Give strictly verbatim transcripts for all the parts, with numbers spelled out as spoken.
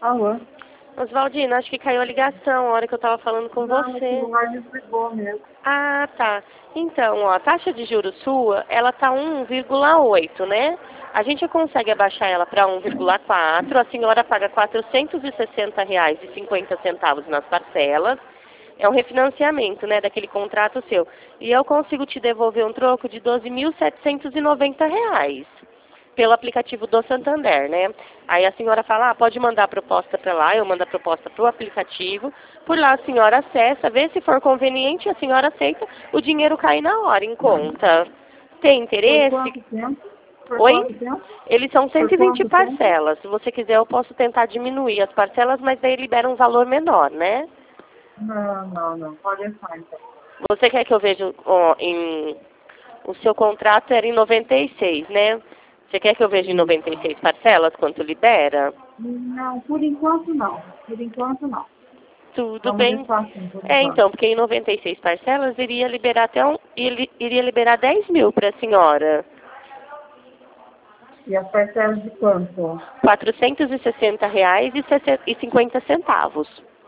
Alô? Oswaldina, acho que caiu a ligação a hora que eu estava falando com Não, você. o celular desligou mesmo. Ah, tá. Então, ó, a taxa de juros sua, ela tá um vírgula oito, né? A gente consegue abaixar ela para um vírgula quatro. A senhora paga quatrocentos e sessenta reais e cinquenta centavos nas parcelas. É um refinanciamento, né, daquele contrato seu. E eu consigo te devolver um troco de doze mil setecentos e noventa reais. Pelo aplicativo do Santander, né? Aí a senhora fala, ah, pode mandar a proposta para lá, eu mando a proposta para o aplicativo. Por lá a senhora acessa, vê se for conveniente, a senhora aceita, o dinheiro cai na hora em conta. Tem Por interesse? quanto tempo? Por Oi? quanto tempo? Eles são Por cento e vinte quanto tempo? parcelas. Se você quiser, eu posso tentar diminuir as parcelas, mas daí libera um valor menor, né? Não, não, não. Pode deixar, então. Você quer que eu veja ó, em... O seu contrato era em noventa e seis, né? Você quer que eu veja em noventa e seis parcelas quanto libera? Não, por enquanto não. Por enquanto não. Tudo Vamos bem. deixar assim, por É, enquanto. então, porque em noventa e seis parcelas iria liberar até um, ili- iria liberar dez mil para a senhora. E as parcelas de quanto? quatrocentos e sessenta reais e cinquenta centavos.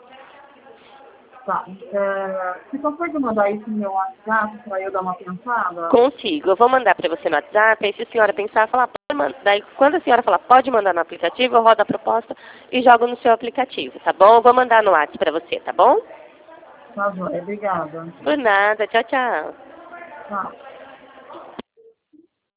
Tá. É, se você pode mandar isso no meu WhatsApp para eu dar uma pensada? Consigo. Eu vou mandar para você no WhatsApp, aí se a senhora pensar, falar, pode mandar. Daí, quando a senhora falar, pode mandar no aplicativo, eu rodo a proposta e jogo no seu aplicativo, tá bom? Eu vou mandar no WhatsApp para você, tá bom? Tá bom, obrigada. Por nada. Tchau, tchau. Tchau.